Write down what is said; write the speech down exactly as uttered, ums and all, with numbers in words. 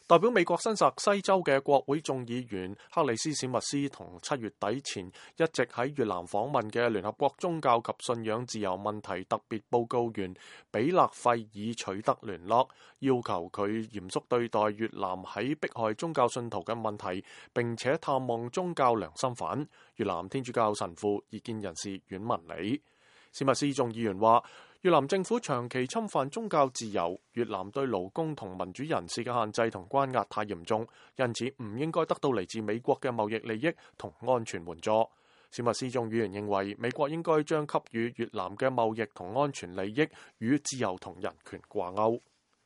代表美國新澤西州嘅國會眾議員克里斯史密斯同七月底前一直喺越南訪問嘅聯合國宗教及信仰自由問題特別報告員比勒費爾取得聯絡，要求佢嚴肅對待越南喺迫害宗教信徒嘅問題，並且探望宗教良心犯越南天主教神父異見人士阮文理。史密斯眾議員話，越南政府長期侵犯宗教自由，越南對勞工同民主人士嘅限制同關押太嚴重，因此唔應該得到嚟自美國嘅貿易利益同安全援助。史密斯眾議員認為，美國應該將給予越南嘅貿易同安全利益與自由同人權掛鈎。